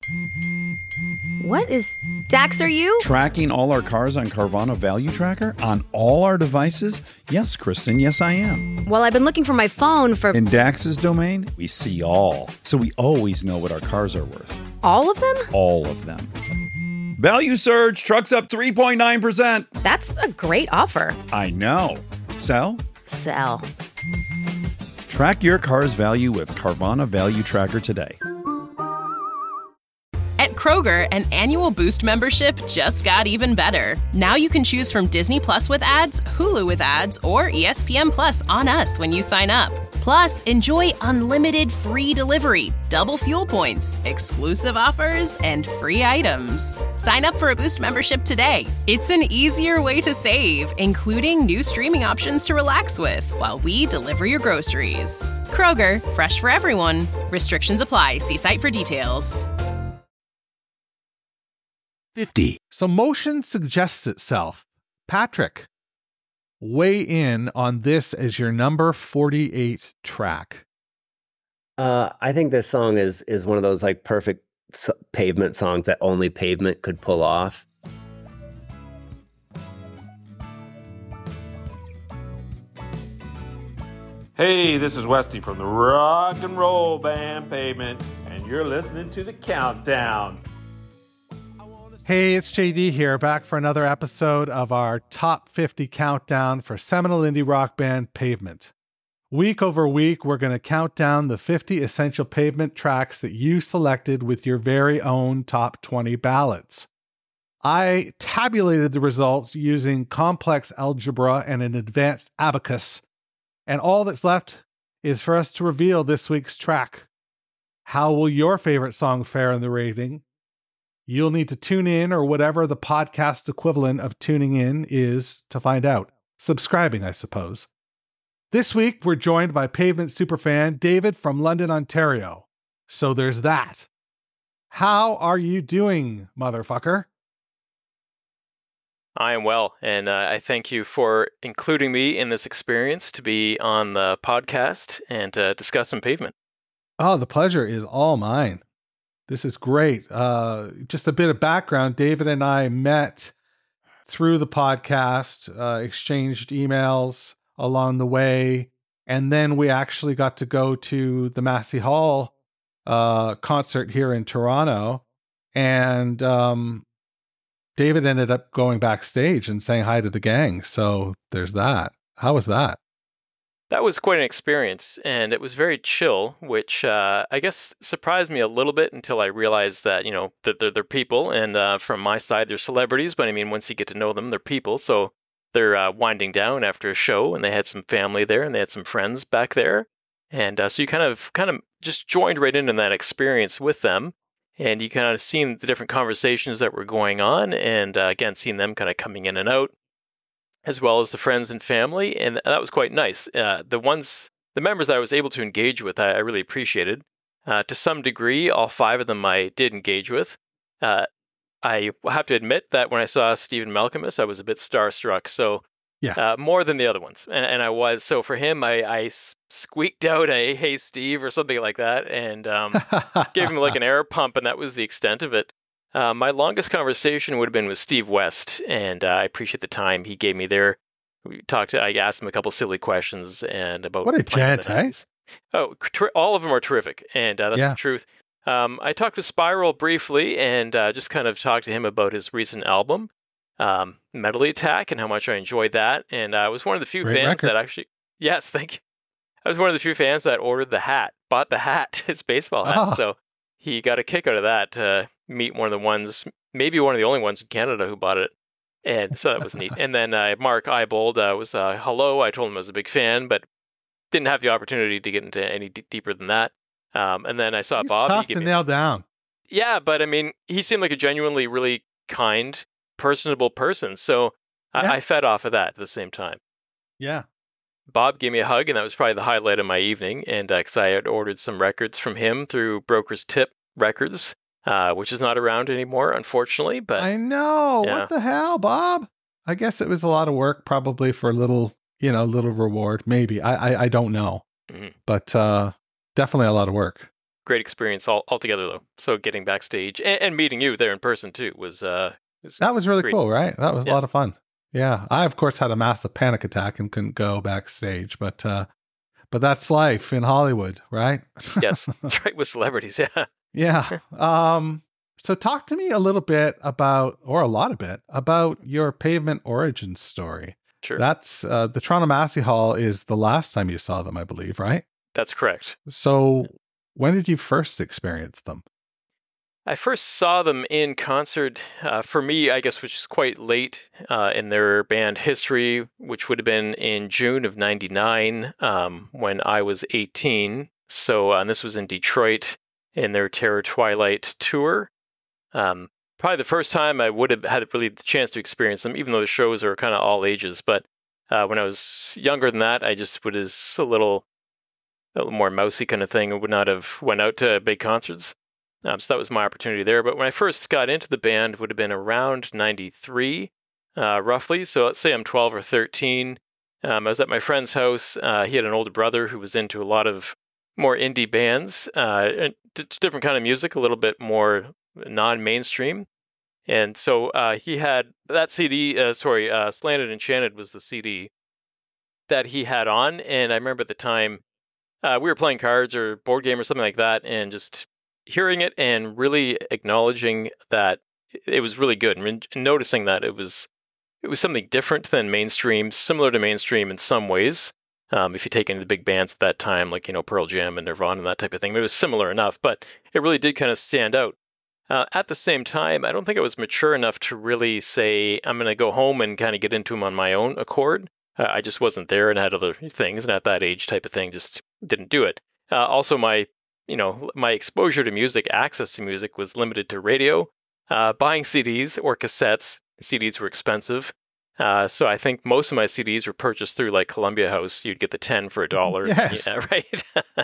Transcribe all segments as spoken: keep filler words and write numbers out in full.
What is... Dax, are you? Tracking all our cars on Carvana Value Tracker on all our devices? Yes, Kristen, yes I am. Well, I've been looking for my phone for... In Dax's domain, we see all. So we always know what our cars are worth. All of them? All of them. Value surge, trucks up three point nine percent. That's a great offer. I know. Sell? Sell. Track your car's value with Carvana Value Tracker today. At Kroger, an annual Boost membership just got even better. Now you can choose from Disney Plus with ads, Hulu with ads, or E S P N Plus on us when you sign up. Plus, enjoy unlimited free delivery, double fuel points, exclusive offers, and free items. Sign up for a Boost membership today. It's an easier way to save, including new streaming options to relax with while we deliver your groceries. Kroger, fresh for everyone. Restrictions apply. See site for details. fifty. So motion suggests itself. Patrick, weigh in on this as your number forty-eight track. Uh, I think this song is is one of those like perfect s- Pavement songs that only Pavement could pull off. Hey, this is Westy from the rock and roll band Pavement, and you're listening to The Countdown. Hey, it's J D here, back for another episode of our Top fifty Countdown for seminal indie rock band Pavement. Week over week, we're going to count down the fifty essential Pavement tracks that you selected with your very own top twenty ballots. I tabulated the results using complex algebra and an advanced abacus, and all that's left is for us to reveal this week's track. How will your favorite song fare in the rating? You'll need to tune in, or whatever the podcast equivalent of tuning in is, to find out. Subscribing, I suppose. This week, we're joined by Pavement superfan David from London, Ontario. So there's that. How are you doing, motherfucker? I am well, and uh, I thank you for including me in this experience to be on the podcast and uh, discuss some Pavement. Oh, the pleasure is all mine. This is great. Uh, just a bit of background. David and I met through the podcast, uh, exchanged emails along the way, and then we actually got to go to the Massey Hall uh, concert here in Toronto. And um, David ended up going backstage and saying hi to the gang. So there's that. How was that? That was quite an experience, and it was very chill, which uh, I guess surprised me a little bit until I realized that, you know, that they're, they're people, and uh, from my side, they're celebrities, but I mean, once you get to know them, they're people, so they're uh, winding down after a show, and they had some family there, and they had some friends back there, and uh, so you kind of kind of just joined right into that experience with them, and you kind of seen the different conversations that were going on, and uh, again, seeing them kind of coming in and out, as well as the friends and family, and that was quite nice. Uh, the ones, the members that I was able to engage with, I, I really appreciated. Uh, to some degree, all five of them I did engage with. Uh, I have to admit that when I saw Stephen Malcolmus, I was a bit starstruck, so yeah, uh, more than the other ones. And, and I was, so for him, I, I squeaked out a, "Hey, Steve," or something like that, and um, gave him like an air pump, and that was the extent of it. Uh, my longest conversation would have been with Steve West, and uh, I appreciate the time he gave me there. We talked. I asked him a couple silly questions and about what a gent, eh? Oh, ter- all of them are terrific, and uh, that's yeah. the truth. Um, I talked to Spiral briefly, and uh, just kind of talked to him about his recent album, um, Medley Attack, and how much I enjoyed that. And I was one of the few Great fans record. that actually, yes, thank you. I was one of the few fans that ordered the hat, bought the hat, his baseball hat. Oh. So he got a kick out of that to meet one of the ones, maybe one of the only ones in Canada who bought it. And so that was neat. And then uh, Mark Eibold uh, was uh, hello. I told him I was a big fan, but didn't have the opportunity to get into any d- deeper than that. Um, and then I saw He's Bob. tough he gave to me... nail down. Yeah, but I mean, he seemed like a genuinely really kind, personable person. So I, Yeah. I fed off of that at the same time. Yeah. Bob gave me a hug, and that was probably the highlight of my evening. And because uh, I had ordered some records from him through Broker's Tip Records, uh, which is not around anymore, unfortunately. But I know. yeah. What the hell, Bob? I guess it was a lot of work, probably for a little, you know, little reward. Maybe. I I, I don't know. Mhm. But uh, definitely a lot of work. great experience all altogether, though. So getting backstage and, and meeting you there in person too was uh was That was really great. cool, right? That was Yeah. a lot of fun. Yeah, I of course had a massive panic attack and couldn't go backstage, but uh, but that's life in Hollywood, right? Yes, that's right with celebrities. Yeah. Yeah. Um, so talk to me a little bit about, or a lot of bit, about your Pavement origin story. Sure. That's uh, the Toronto Massey Hall is the last time you saw them, I believe, right? That's correct. So when did you first experience them? I first saw them in concert, uh, for me, I guess, which is quite late uh, in their band history, which would have been in June of ninety-nine um, when I was eighteen. So, uh, and this was in Detroit in their Terror Twilight tour. Um, probably the first time I would have had really the chance to experience them, even though the shows are kind of all ages. But uh, when I was younger than that, I just was a little, a little more mousy kind of thing. I would not have went out to big concerts. Um, so that was my opportunity there. But when I first got into the band, would have been around ninety-three, uh, roughly. So let's say I'm twelve or thirteen. Um, I was at my friend's house. Uh, he had an older brother who was into a lot of more indie bands, uh, and d- different kind of music, a little bit more non-mainstream. And so uh, he had that C D, uh, sorry, uh, Slanted Enchanted was the C D that he had on. And I remember at the time uh, we were playing cards or board game or something like that, and just hearing it and really acknowledging that it was really good, and noticing that it was it was something different than mainstream, similar to mainstream in some ways. Um, if you take any of the big bands at that time, like, you know, Pearl Jam and Nirvana and that type of thing, it was similar enough, but it really did kind of stand out. Uh, at the same time, I don't think I was mature enough to really say, I'm going to go home and kind of get into them on my own accord. Uh, I just wasn't there and had other things, and at that age type of thing, just didn't do it. Uh, also, my, you know, my exposure to music, access to music was limited to radio, uh, buying C Ds or cassettes. C Ds were expensive. Uh, so I think most of my C Ds were purchased through like Columbia House. You'd get the ten for a dollar. Yes. Yeah, right.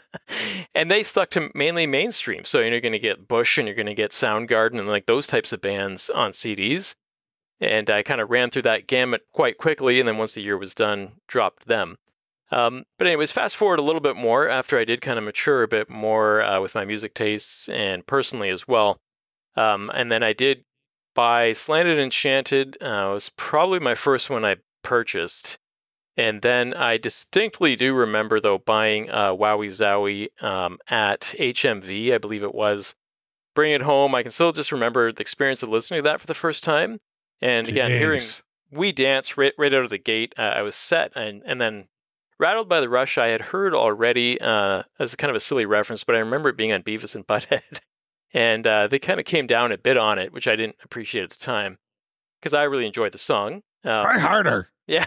And they stuck to mainly mainstream. So you're going to get Bush and you're going to get Soundgarden and like those types of bands on C Ds. And I kind of ran through that gamut quite quickly. And then once the year was done, dropped them. Um, but anyways, fast forward a little bit more after I did kind of mature a bit more uh, with my music tastes and personally as well. Um, and then I did buy Slanted Enchanted. Uh, was probably my first one I purchased. And then I distinctly do remember, though, buying uh, Wowie Zowie um, at H M V, I believe it was. Bring it home. I can still just remember the experience of listening to that for the first time. And again, Jeez. hearing We Dance right, right out of the gate, uh, I was set. And, and then Rattled by the Rush, I had heard already uh, as a kind of a silly reference, but I remember it being on Beavis and Butthead. And uh, they kind of came down a bit on it, which I didn't appreciate at the time, because I really enjoyed the song. Um, Try harder. Yeah.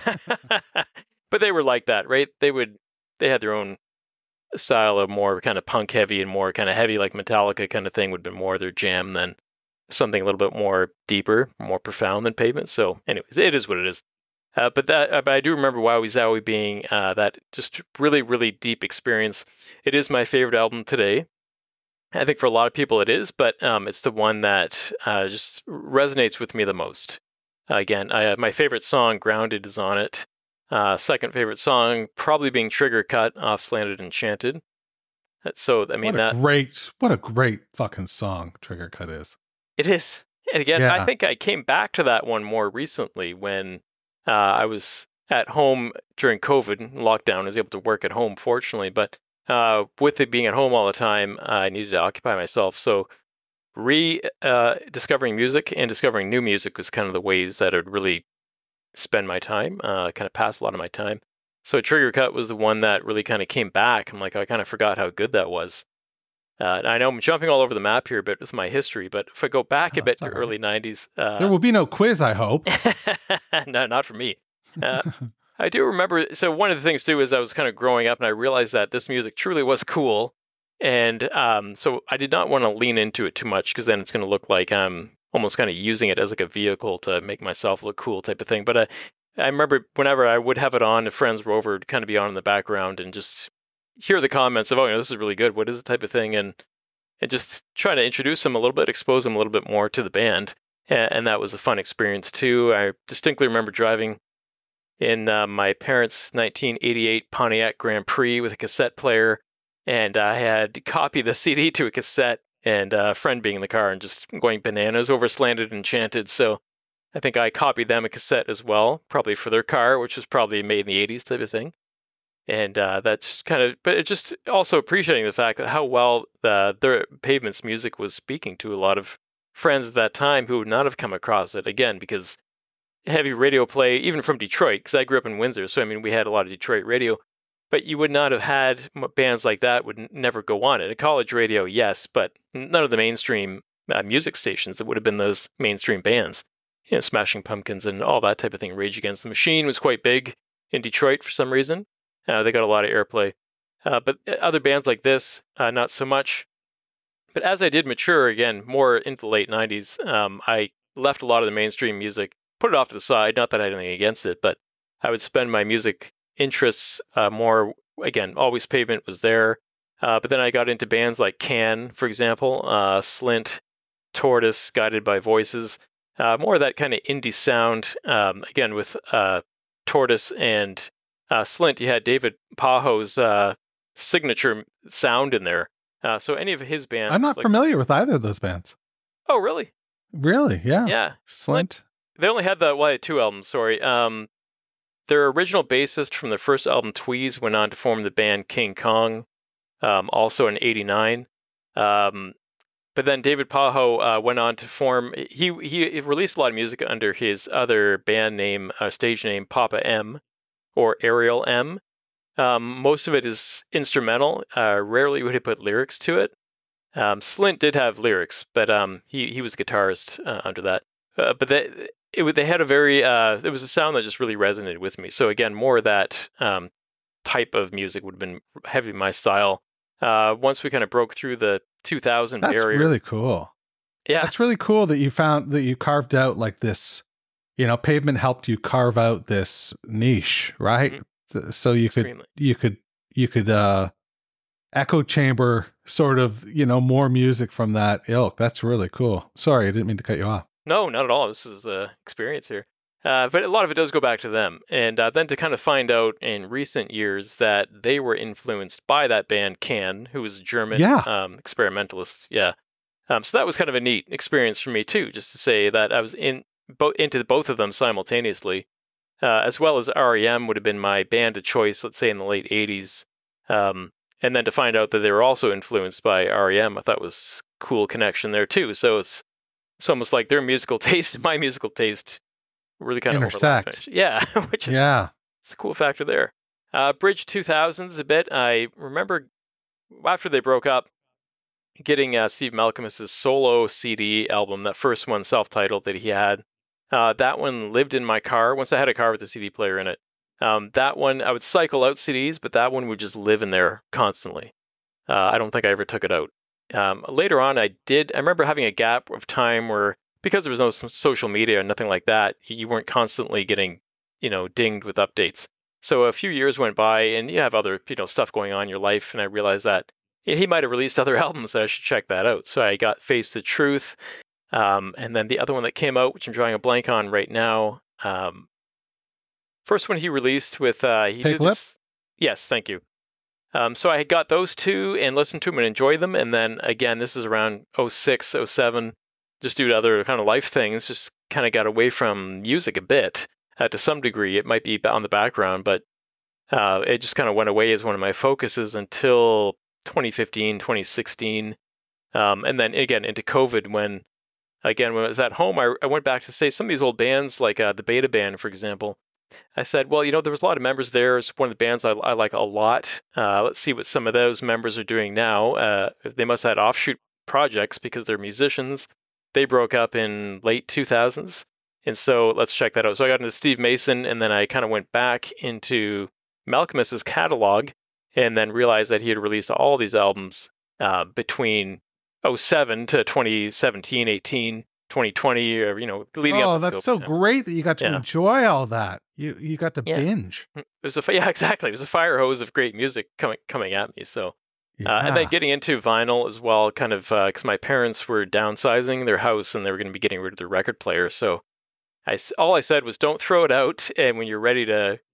But they were like that, right? They would, they had their own style of more kind of punk heavy and more kind of heavy, like Metallica kind of thing would be more their jam than something a little bit more deeper, more profound than Pavement. So anyways, it is what it is. Uh, but that, uh, but I do remember Wowie Zowie being uh, that just really, really deep experience. It is my favorite album today. I think for a lot of people it is, but um, it's the one that uh, just resonates with me the most. Uh, again, I, my favorite song, Grounded, is on it. Uh, second favorite song, probably being Trigger Cut off Slanted Enchanted. So, I mean, what a that great, what a great fucking song Trigger Cut is. it is. And again, Yeah. I think I came back to that one more recently when uh, I was at home during COVID lockdown. I was able to work at home, fortunately, but Uh, with it being at home all the time, I needed to occupy myself. So re-discovering uh, music and discovering new music was kind of the ways that I'd really spend my time, uh, kind of pass a lot of my time. So Trigger Cut was the one that really kind of came back. I'm like, I kind of forgot how good that was. Uh, and I know I'm jumping all over the map here a bit with my history, but if I go back a Oh, bit it's to all right. early nineties... Uh, There will be no quiz, I hope. no, not for me. Uh, I do remember, so one of the things too is I was kind of growing up and I realized that this music truly was cool. And um, so I did not want to lean into it too much because then it's going to look like I'm almost kind of using it as like a vehicle to make myself look cool type of thing. But uh, I remember whenever I would have it on, if friends were over, it'd kind of be on in the background and just hear the comments of, oh, you know, this is really good. What is the type of thing? And, and just try to introduce them a little bit, expose them a little bit more to the band. And, and that was a fun experience too. I distinctly remember driving in uh, my parents' nineteen eighty-eight Pontiac Grand Prix with a cassette player and I had to copy the C D to a cassette, and a friend being in the car and just going bananas over Slanted Enchanted. So I think I copied them a cassette as well, probably for their car, which was probably made in the eighties type of thing. And uh, that's kind of, but it's just also appreciating the fact that how well the, their Pavement's music was speaking to a lot of friends at that time who would not have come across it, again, because heavy radio play, even from Detroit, because I grew up in Windsor, so I mean, we had a lot of Detroit radio, but you would not have had bands like that would n- never go on it. A college radio, yes, but none of the mainstream uh, music stations that would have been those mainstream bands. You know, Smashing Pumpkins and all that type of thing. Rage Against the Machine was quite big in Detroit for some reason. Uh, they got a lot of airplay. Uh, but other bands like this, uh, not so much. But as I did mature, again, more into the late nineties, um, I left a lot of the mainstream music, put it off to the side. Not that I had anything against it, but I would spend my music interests uh, more, again, always Pavement was there. Uh, but then I got into bands like Can, for example, uh, Slint, Tortoise, Guided by Voices. Uh, more of that kind of indie sound. Um, again, with uh, Tortoise and uh, Slint, you had David Pajo's uh, signature sound in there. Uh, so any of his bands... I'm not like, familiar with either of those bands. Oh, really? Really? Yeah. Yeah. Slint. They only had the, well, had two albums, sorry. Um, their original bassist from their first album, Tweez, went on to form the band King Kong, um, also in eighty-nine. Um, But then David Pajo uh, went on to form, he he released a lot of music under his other band name, uh, stage name, Papa M, or Ariel M. Um, most of it is instrumental. Uh, rarely would he put lyrics to it. Um, Slint did have lyrics, but um, he, he was a guitarist uh, under that. Uh, but they, it, they had a very, uh, it was a sound that just really resonated with me. So again, more of that um, type of music would have been heavy my style. Uh, once we kind of broke through the two thousand That's barrier. really cool. Yeah. That's really cool that you found that you carved out like this, you know, Pavement helped you carve out this niche, right? Mm-hmm. So you Extremely. could, you could, you could, uh, echo chamber sort of, you know, more music from that ilk. That's really cool. Sorry, I didn't mean to cut you off. No, not at all. This is the experience here. Uh, but a lot of it does go back to them. And uh, then to kind of find out in recent years that they were influenced by that band Can, who was a German yeah. um, experimentalist. Yeah. Um, so that was kind of a neat experience for me too, just to say that I was in bo- into both of them simultaneously, uh, as well as R E M would have been my band of choice, let's say in the late eighties. Um, and then to find out that they were also influenced by R E M, I thought was a cool connection there too. So it's, it's almost like their musical taste and my musical taste really kind intersect. of intersect. Yeah, which is yeah. It's a cool factor there. Uh, Bridge two thousands a bit. I remember after they broke up, getting uh, Steve Malkmus's solo C D album, that first one, self-titled, that he had. Uh, that one lived in my car. Once I had a car with a C D player in it. Um, that one, I would cycle out C Ds, but that one would just live in there constantly. Uh, I don't think I ever took it out. Um, later on, I did. I remember having a gap of time where, because there was no social media or nothing like that, you weren't constantly getting, you know, dinged with updates. So a few years went by, and you have other, you know, stuff going on in your life, and I realized that he might have released other albums, that I should check that out. So I got Face the Truth, um, and then the other one that came out, which I'm drawing a blank on right now. Um, first one he released with uh, he Pig did this. Yes, thank you. Um, so I got those two and listened to them and enjoyed them, and then again, this is around oh six, oh seven. Just due to other kind of life things, just kind of got away from music a bit uh, to some degree. It might be on the background, but uh, it just kind of went away as one of my focuses until twenty fifteen, twenty sixteen. Um, and then again into COVID when, again, when I was at home, I, I went back to say some of these old bands like uh, the Beta Band, for example. I said, well, you know, there was a lot of members there. It's one of the bands I, I like a lot. Uh, let's see what some of those members are doing now. Uh, they must have had offshoot projects because they're musicians. They broke up in late two thousands. And so let's check that out. So I got into Steve Mason, and then I kind of went back into Malkmus's catalog and then realized that he had released all these albums uh, between oh seven to twenty seventeen, eighteen, twenty twenty, or, you know, leading oh, up. Oh, that's so great that you got to yeah. enjoy all that. You you got to yeah. binge. It was a, yeah, exactly. It was a fire hose of great music coming coming at me. So. Yeah. Uh, and then getting into vinyl as well, kind of, because uh, my parents were downsizing their house and they were going to be getting rid of their record player. So I, all I said was, don't throw it out. And when you're ready to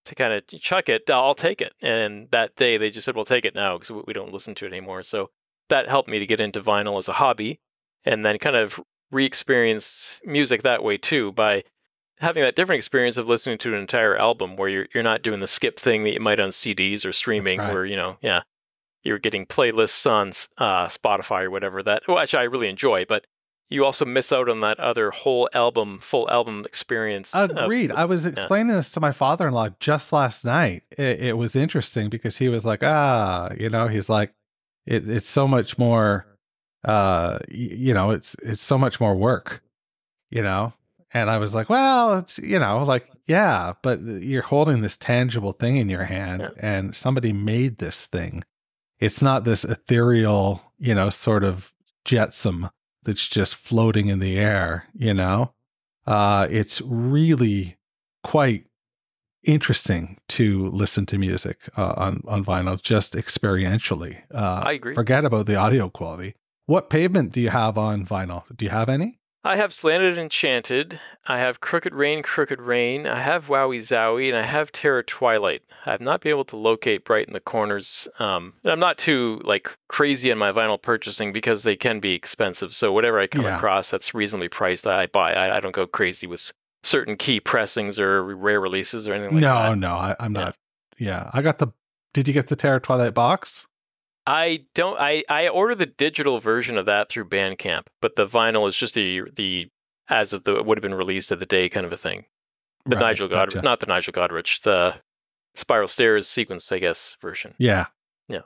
to kind of chuck it, I'll take it. And that day they just said, "We'll take it now because we don't listen to it anymore." So that helped me to get into vinyl as a hobby, and then kind of re-experience music that way too, by having that different experience of listening to an entire album where you're you're not doing the skip thing that you might on C Ds or streaming, right. where, you know, yeah, you're getting playlists on uh, Spotify or whatever that, well, actually I really enjoy, but you also miss out on that other whole album, full album experience. Agreed. Of, I was explaining yeah. this to my father-in-law just last night. It, it was interesting because he was like, ah, you know, he's like, it, it's so much more, uh, you know, it's it's so much more work, you know? And I was like, well, it's, you know, like, yeah, but you're holding this tangible thing in your hand yeah. and somebody made this thing. It's not this ethereal, you know, sort of jetsam that's just floating in the air, you know? Uh, it's really quite interesting to listen to music uh, on, on vinyl, just experientially. Uh, I agree. Forget about the audio quality. What Pavement do you have on vinyl? Do you have any? I have Slanted Enchanted, I have Crooked Rain, Crooked Rain, I have Wowie Zowie, and I have Terror Twilight. I have not been able to locate Bright in the Corners. Um, I'm not too like crazy on my vinyl purchasing because they can be expensive. So whatever I come yeah. across that's reasonably priced, I buy. I, I don't go crazy with certain key pressings or rare releases or anything like no, that. No, no, I, I'm not. Yeah. yeah, I got the. Did you get the Terror Twilight box? I don't. I, I ordered the digital version of that through Bandcamp, but the vinyl is just the the as of the it would have been released of the day kind of a thing. The right, Nigel Godrich, gotcha. not the Nigel Godrich, the Spiral Stairs sequence, I guess, version. Yeah, yeah,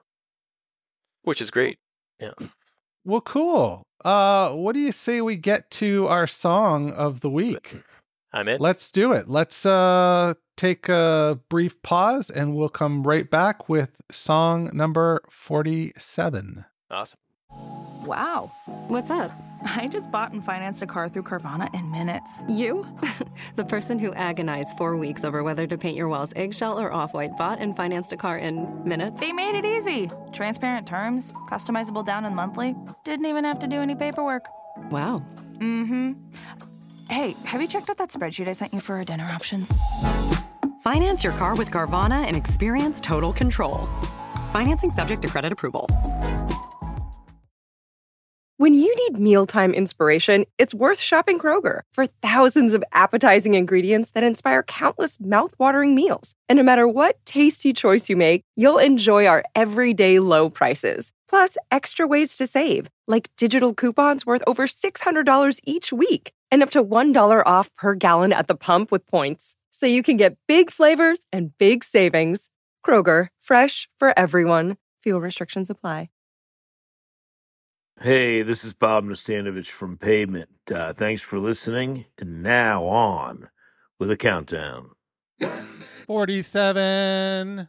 which is great. Yeah. Well, cool. Uh, what do you say we get to our song of the week? I'm in. Let's do it. Let's uh take a brief pause and we'll come right back with song number forty-seven. Awesome. Wow. What's up? I just bought and financed a car through Carvana in minutes. You? The person who agonized four weeks over whether to paint your walls eggshell or off-white bought and financed a car in minutes? They made it easy. Transparent terms, customizable down and monthly. Didn't even have to do any paperwork. Wow. Mm-hmm. Hey, have you checked out that spreadsheet I sent you for our dinner options? Finance your car with Carvana and experience total control. Financing subject to credit approval. When you need mealtime inspiration, it's worth shopping Kroger for thousands of appetizing ingredients that inspire countless mouth-watering meals. And no matter what tasty choice you make, you'll enjoy our everyday low prices. Plus, extra ways to save, like digital coupons worth over six hundred dollars each week and up to one dollar off per gallon at the pump with points. So you can get big flavors and big savings. Kroger, fresh for everyone. Fuel restrictions apply. Hey, this is Bob Nastanovich from Pavement. Uh, thanks for listening. And now on with a countdown. forty-seven.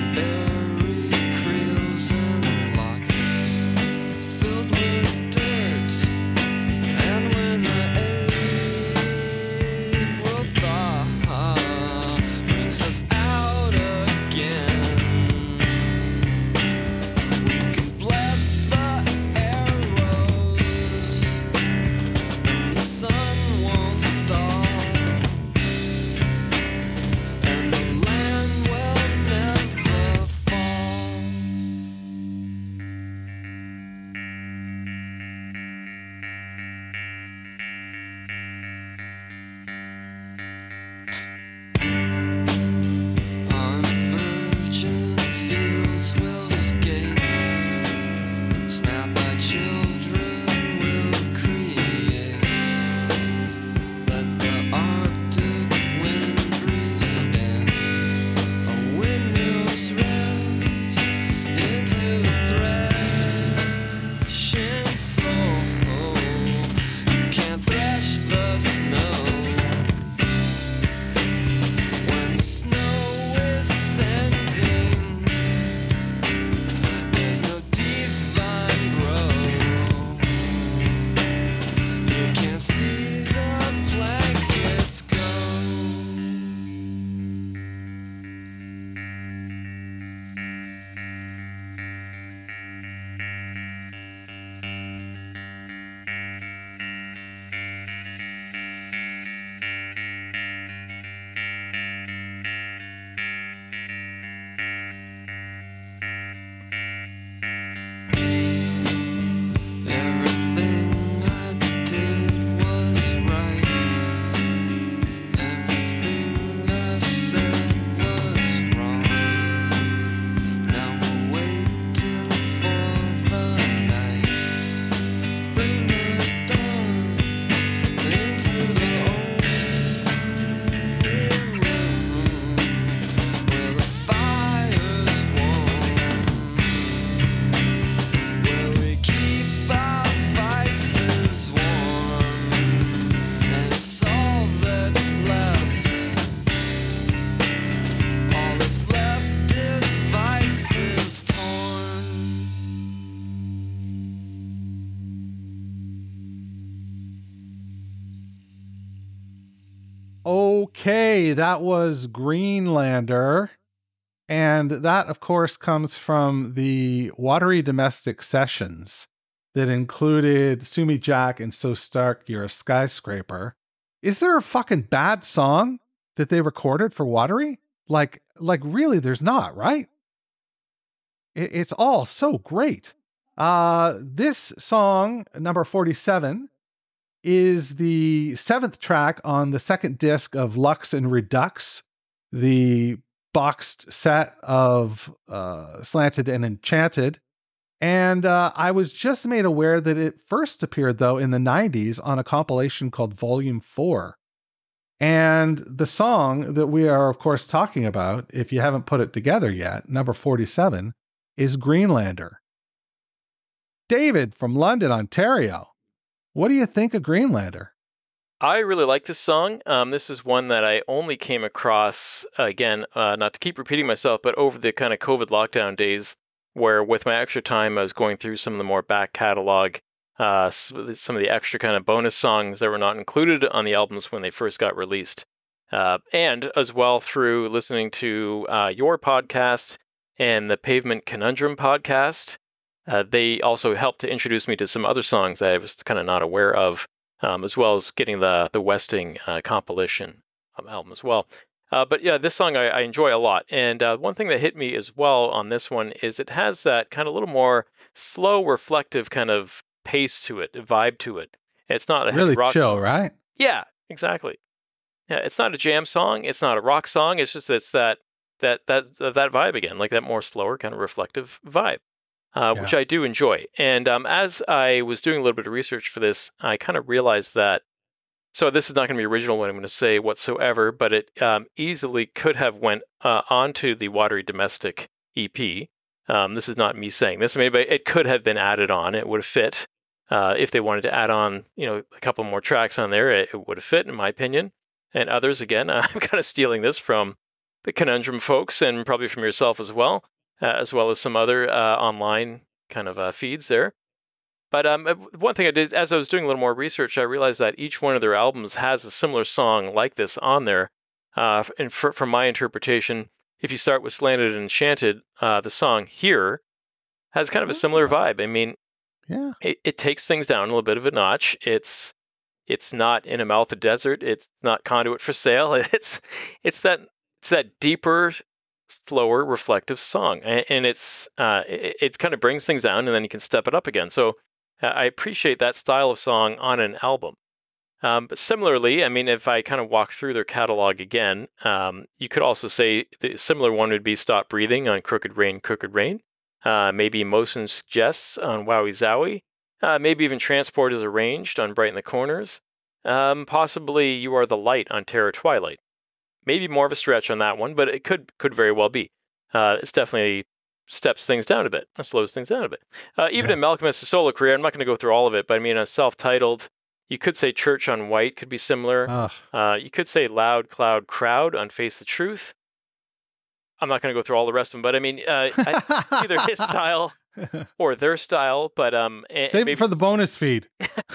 Filled with dirt. Okay, that was Greenlander. And that, of course, comes from the Watery Domestic sessions that included Sumi Jack and So Stark, You're a Skyscraper. Is there a fucking bad song that they recorded for Watery? Like, like really, there's not, right? It, it's all so great. Uh, this song, number forty-seven, is the seventh track on the second disc of Lux and Redux, the boxed set of uh, Slanted and Enchanted. And uh, I was just made aware that it first appeared, though, in the nineties on a compilation called Volume four. And the song that we are, of course, talking about, if you haven't put it together yet, number forty-seven, is Greenlander. David from London, Ontario. What do you think of Greenlander? I really like this song. Um, this is one that I only came across, uh, again, uh, not to keep repeating myself, but over the kind of COVID lockdown days where with my extra time, I was going through some of the more back catalog, uh, some of the extra kind of bonus songs that were not included on the albums when they first got released. Uh, and as well through listening to uh, your podcast and the Pavement Conundrum podcast. Uh, they also helped to introduce me to some other songs that I was kind of not aware of. Um, as well as getting the the Westing uh, compilation um, album as well. Uh, but yeah, this song I, I enjoy a lot. And uh, one thing that hit me as well on this one is it has that kind of little more slow, reflective kind of pace to it, vibe to it. It's not a heavy really rock chill, song. Right? Yeah, exactly. Yeah, it's not a jam song. It's not a rock song. It's just it's that that that that vibe again, like that more slower kind of reflective vibe. Uh, Yeah. which I do enjoy. And um, as I was doing a little bit of research for this, I kind of realized that, so this is not going to be original what I'm going to say whatsoever, but it um, easily could have went uh, onto the Watery Domestic E P. Um, this is not me saying this. Maybe it could have been added on. It would have fit. Uh, if they wanted to add on, you know, a couple more tracks on there, it, it would have fit, in my opinion. And others, again, I'm kind of stealing this from the Conundrum folks and probably from yourself as well. Uh, as well as some other uh, online kind of uh, feeds there. But um, one thing I did, as I was doing a little more research, I realized that each one of their albums has a similar song like this on there. Uh, and for, from my interpretation, if you start with Slanted and Enchanted, uh, the song Here has kind of a similar vibe. I mean, yeah, it, it takes things down a little bit of a notch. It's it's not In a Mouth of Desert. It's not Conduit for Sale. It's it's that it's that deeper, slower, reflective song, and, and it's uh, it, it kind of brings things down, and then you can step it up again. So uh, I appreciate that style of song on an album. Um, but similarly, I mean, if I kind of walk through their catalog again, um, you could also say the similar one would be Stop Breathing on Crooked Rain, Crooked Rain. Uh, maybe Motion Suggests on Wowie Zowie. Uh, maybe even Transport is Arranged on Brighten the Corners. Um, possibly You Are the Light on Terror Twilight. Maybe more of a stretch on that one, but it could could very well be. Uh, it's definitely steps things down a bit, slows things down a bit. Uh, even Yeah. in Malcolm's solo career, I'm not going to go through all of it, but I mean, a self-titled, you could say Church on White could be similar. Ugh. Uh, you could say Loud Cloud Crowd on Face the Truth. I'm not going to go through all the rest of them, but I mean, uh, I, either his style or their style, but um, and Save maybe it for the bonus feed.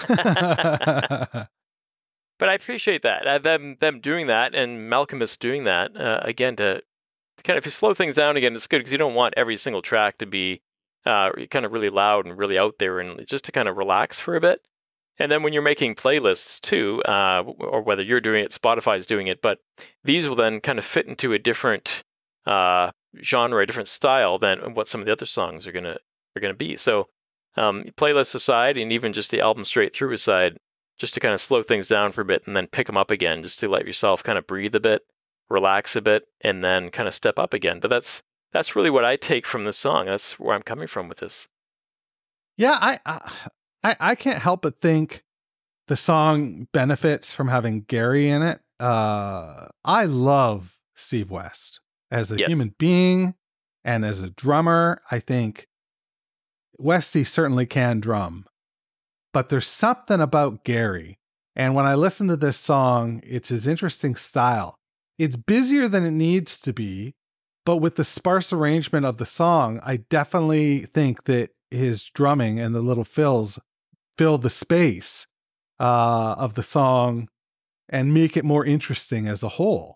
But I appreciate that uh, them them doing that, and Malcolmus doing that uh, again to, to kind of if you slow things down again. It's good because you don't want every single track to be uh, kind of really loud and really out there, and just to kind of relax for a bit. And then when you're making playlists too, uh, or whether you're doing it, Spotify's doing it, but these will then kind of fit into a different uh, genre, a different style than what some of the other songs are gonna are gonna be. So um, playlists aside, and even just the album straight through aside, just to kind of slow things down for a bit and then pick them up again, just to let yourself kind of breathe a bit, relax a bit, and then kind of step up again. But that's that's really what I take from this song. That's where I'm coming from with this. Yeah, I, I I can't help but think the song benefits from having Gary in it. Uh, I love Steve West as a Yes. human being and as a drummer. I think Westy certainly can drum. But there's something about Gary. And when I listen to this song, it's his interesting style. It's busier than it needs to be, but with the sparse arrangement of the song, I definitely think that his drumming and the little fills fill the space uh, of the song and make it more interesting as a whole.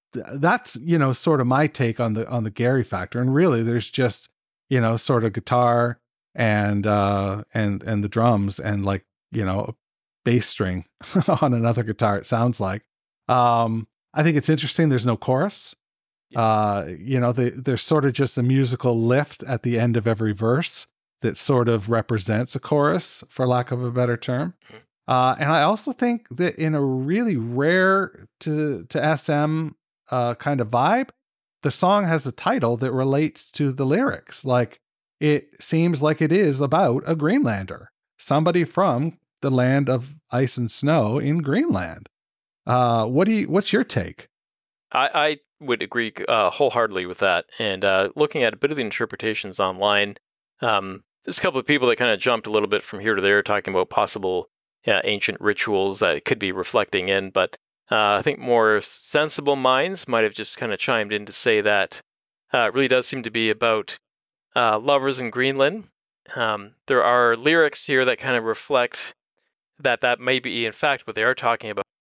th- that's, you know, sort of my take on the on the Gary factor. And really, there's just, you know, sort of guitar and uh, and and the drums and like, you know, a bass string on another guitar. It sounds like. Um, I think it's interesting. There's no chorus. Uh, you know, they, there's sort of just a musical lift at the end of every verse that sort of represents a chorus, for lack of a better term. Uh, and I also think that in a really rare to to S M uh, kind of vibe, the song has a title that relates to the lyrics. Like, it seems like it is about a Greenlander, somebody from the land of ice and snow in Greenland. Uh, what do you? What's your take? I, I would agree uh, wholeheartedly with that. And uh, looking at a bit of the interpretations online, um, there's a couple of people that kind of jumped a little bit from here to there, talking about possible uh, ancient rituals that it could be reflecting in. But uh, I think more sensible minds might have just kind of chimed in to say that uh, it really does seem to be about uh, lovers in Greenland. Um, there are lyrics here that kind of reflect that that may be, in fact, what they are talking about.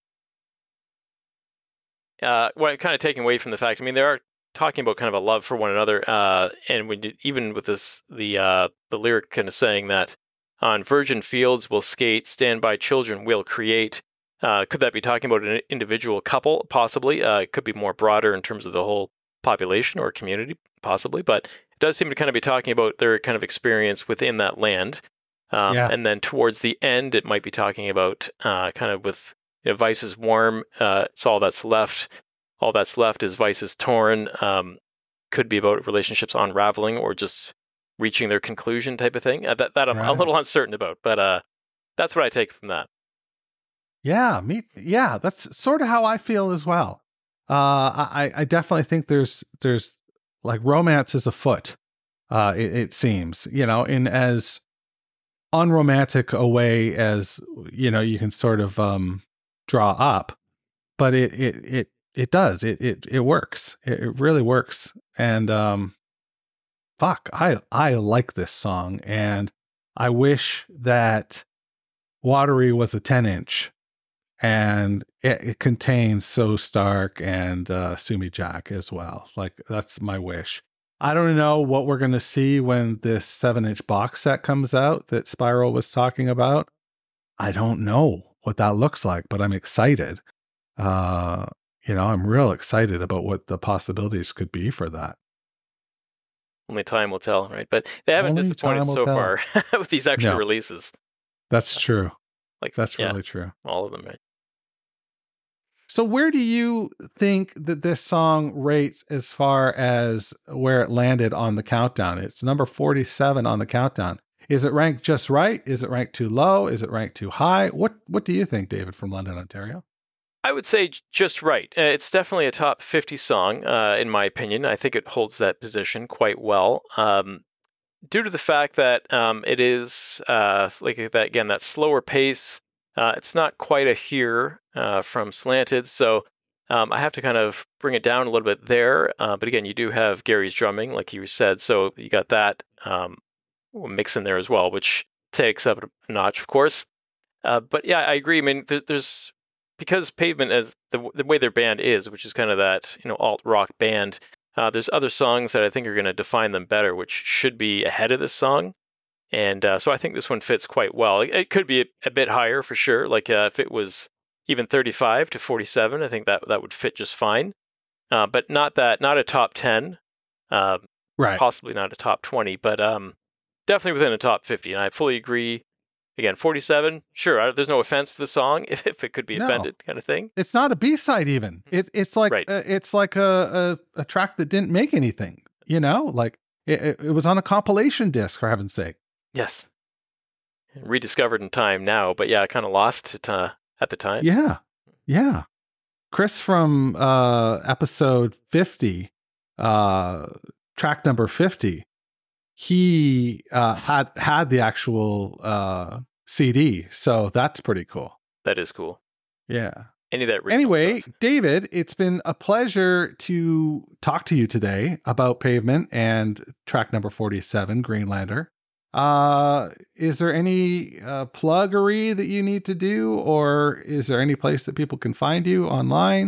Uh, well, kind of taking away from the fact, I mean, they are talking about kind of a love for one another, uh, and when you, even with this, the uh, the lyric kind of saying that on virgin fields we'll skate, stand by children we'll create. Uh, could that be talking about an individual couple? Possibly. Uh, it could be more broader in terms of the whole population or community, possibly. But it does seem to kind of be talking about their kind of experience within that land. Um, Yeah. And then towards the end, it might be talking about uh, kind of with, you know, Vice is warm, uh, it's all that's left. All that's left is Vice is torn. Um, could be about relationships unraveling or just reaching their conclusion type of thing. Uh, that that I'm a Right. little uncertain about, but uh, that's what I take from that. Yeah, me. Yeah, that's sort of how I feel as well. Uh, I, I definitely think there's there's like romance is afoot. Uh, it, it seems, you know, in as unromantic a way as, you know, you can sort of um, draw up, but it it it it does it it it works. It, it really works. And um, fuck, I I like this song, and I wish that Watery was a ten inch. And it, it contains So Stark and uh, Sumi Jack as well. Like, that's my wish. I don't know what we're going to see when this seven inch box set comes out that Spiral was talking about. I don't know what that looks like, but I'm excited. Uh, you know, I'm real excited about what the possibilities could be for that. Only time will tell, right? But they haven't Only disappointed time will so tell. far with these extra No. releases. That's true. Like That's yeah, really true. all of them, right? So where do you think that this song rates as far as where it landed on the countdown? It's number forty-seven on the countdown. Is it ranked just right? Is it ranked too low? Is it ranked too high? What What do you think, David, from London, Ontario? I would say j- just right. Uh, it's definitely a top fifty song, uh, in my opinion. I think it holds that position quite well. Um, due to the fact that um, it is, uh, like that again, that slower pace. Uh, it's not quite a here uh, from Slanted, so um, I have to kind of bring it down a little bit there. Uh, but again, you do have Gary's drumming, like you said, so you got that um, mix in there as well, which takes up a notch, of course. Uh, but yeah, I agree. I mean, there, there's because Pavement, as the the way their band is, which is kind of that, you know, alt rock band. Uh, there's other songs that I think are going to define them better, which should be ahead of this song. And uh, so I think this one fits quite well. It, it could be a, a bit higher for sure. Like uh, if it was even thirty-five to forty-seven, I think that that would fit just fine. Uh, but not that, not a top ten, uh, Right. possibly not a top twenty, but um, definitely within a top fifty. And I fully agree. Again, forty-seven, sure. I, there's no offense to the song if, if it could be No. offended, kind of thing. It's not a B-side even. It, it's like Right. uh, it's like a, a, a track that didn't make anything, you know? Like it, it, it was on a compilation disc, for heaven's sake. Yes. Rediscovered in time now, but yeah, kind of lost it uh, at the time. Yeah. Yeah. Chris from uh episode fifty, uh track number fifty, he uh had had the actual uh C D. So that's pretty cool. That is cool. Yeah. Any of that original Anyway, stuff. David, it's been a pleasure to talk to you today about Pavement and track number forty-seven, Greenlander. Uh, is there any uh, pluggery that you need to do, or is there any place that people can find you online?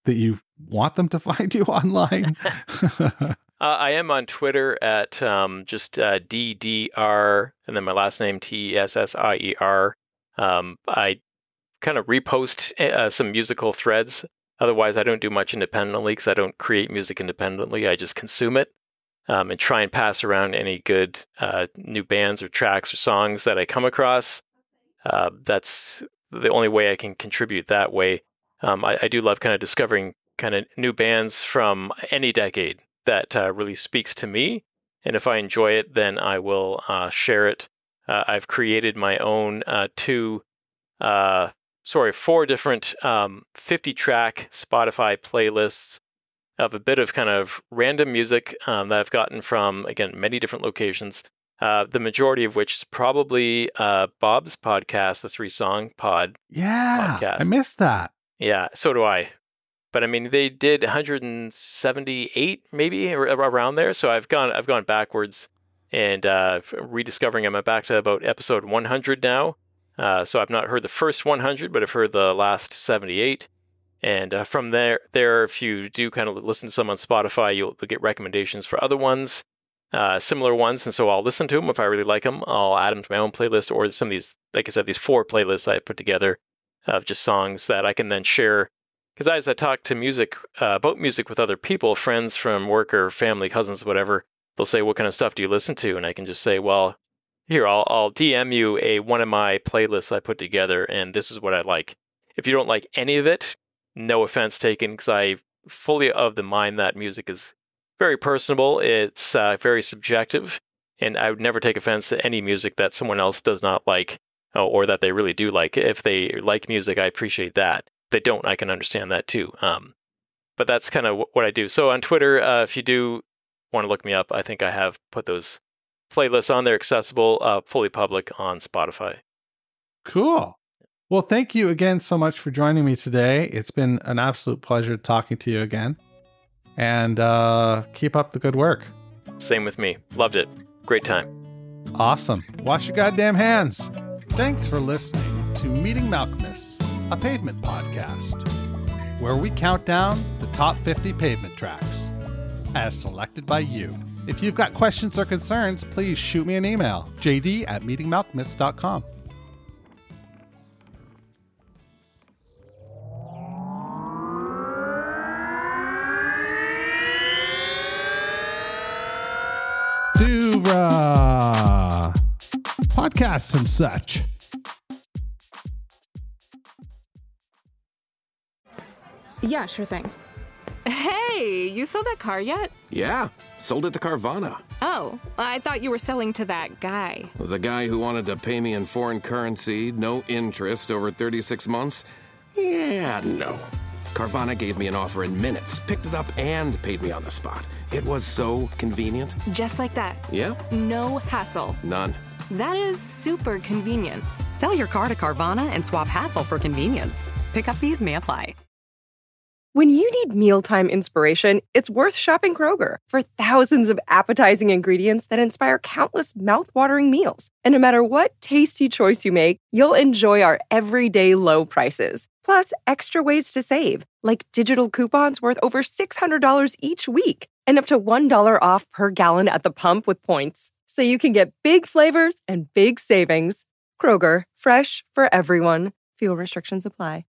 that you want them to find you online? uh, I am on Twitter at um, just uh, D D R and then my last name T E S S I E R. Um, I kind of repost uh, some musical threads. Otherwise, I don't do much independently because I don't create music independently. I just consume it um, and try and pass around any good uh, new bands or tracks or songs that I come across. Uh, that's the only way I can contribute that way. Um, I, I do love kind of discovering kind of new bands from any decade that uh, really speaks to me. And if I enjoy it, then I will uh, share it. Uh, I've created my own uh, two, uh, sorry, four different um, fifty-track Spotify playlists of a bit of kind of random music um, that I've gotten from, again, many different locations. Uh, the majority of which is probably uh, Bob's podcast, the Three Song Pod. Yeah, podcast. I missed that. Yeah, so do I. But I mean, they did one hundred seventy-eight, maybe around there. So I've gone, I've gone backwards and uh, rediscovering them. I'm back to about episode one hundred now. Uh, so I've not heard the first one hundred, but I've heard the last seventy-eight. And uh, from there, there, if you do kind of listen to some on Spotify, you'll, you'll get recommendations for other ones. Uh, similar ones, and so I'll listen to them. If I really like them, I'll add them to my own playlist, or some of these, like I said, these four playlists that I put together of just songs that I can then share. Because as I talk to music, uh, about music with other people, friends from work or family, cousins, whatever, they'll say, what kind of stuff do you listen to? And I can just say, well, here, I'll, I'll D M you a one of my playlists I put together, and this is what I like. If you don't like any of it, no offense taken, because I fully of the mind that music is very personable. It's uh, very subjective, and I would never take offense to any music that someone else does not like, uh, or that they really do like. If they like music, I appreciate that. If they don't, I can understand that too. Um, but that's kind of w- what I do. So on Twitter, uh, if you do want to look me up, I think I have put those playlists on there, accessible, uh, fully public on Spotify. Cool. Well, thank you again so much for joining me today. It's been an absolute pleasure talking to you again. And uh, keep up the good work. Same with me. Loved it. Great time. Awesome. Wash your goddamn hands. Thanks for listening to Meeting Malkmus, a pavement podcast, where we count down the top fifty pavement tracks, as selected by you. If you've got questions or concerns, please shoot me an email, j d at meeting malkmus dot com. Duvra podcasts and such. Yeah, sure thing. Hey, you sold that car yet? Yeah, sold it to Carvana. Oh, I thought you were selling to that guy. The guy who wanted to pay me in foreign currency, no interest, over thirty-six months? Yeah, no. Carvana gave me an offer in minutes, picked it up, and paid me on the spot. It was so convenient. Just like that. Yep. No hassle. None. That is super convenient. Sell your car to Carvana and swap hassle for convenience. Pickup fees may apply. When you need mealtime inspiration, it's worth shopping Kroger for thousands of appetizing ingredients that inspire countless mouthwatering meals. And no matter what tasty choice you make, you'll enjoy our everyday low prices. Plus, extra ways to save, like digital coupons worth over six hundred dollars each week and up to one dollar off per gallon at the pump with points. So you can get big flavors and big savings. Kroger, fresh for everyone. Fuel restrictions apply.